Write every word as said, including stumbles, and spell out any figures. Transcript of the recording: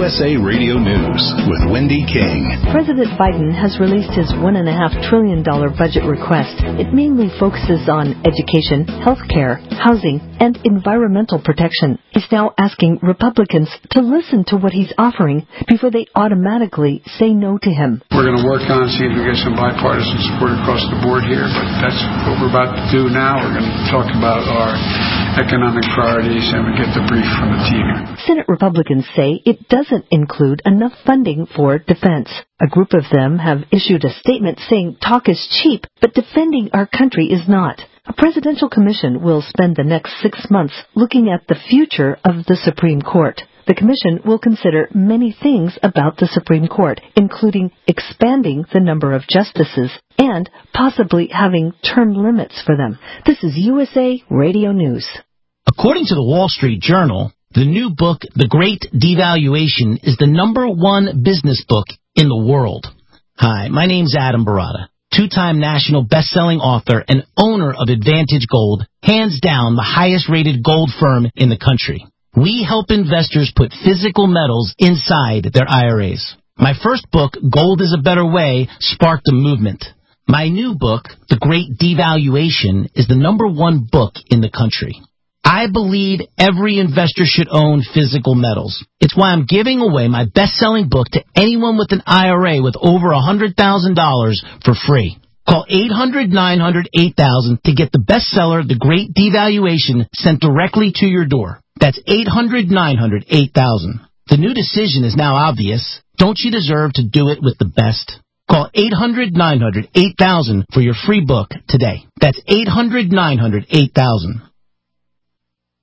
U S A Radio News with Wendy King. President Biden has released his one point five trillion dollars budget request. It mainly focuses on education, health care, housing, and environmental protection. He's now asking Republicans to listen to what he's offering before they automatically say no to him. We're going to work on see if we get some bipartisan support across the board here, but that's what we're about to do now. We're going to talk about our economic priorities and we get the brief from the team. Senate Republicans say it doesn't include enough funding for defense. A group of them have issued a statement saying talk is cheap, but defending our country is not. A presidential commission will spend the next six months looking at the future of the Supreme Court. The commission will consider many things about the Supreme Court, including expanding the number of justices and possibly having term limits for them. This is U S A Radio News. According to the Wall Street Journal, the new book, The Great Devaluation, is the number one business book in the world. Hi, my name's Adam Barata, two-time national best-selling author and owner of Advantage Gold, hands down the highest-rated gold firm in the country. We help investors put physical metals inside their I R As. My first book, Gold is a Better Way, sparked a movement. My new book, The Great Devaluation, is the number one book in the country. I believe every investor should own physical metals. It's why I'm giving away my best-selling book to anyone with an I R A with over one hundred thousand dollars for free. Call eight hundred, nine hundred, eight thousand to get the bestseller, The Great Devaluation, sent directly to your door. That's eight hundred, nine hundred, eight thousand. The new decision is now obvious. Don't you deserve to do it with the best? Call eight hundred, nine hundred, eight thousand for your free book today. That's eight hundred, nine hundred, eight thousand.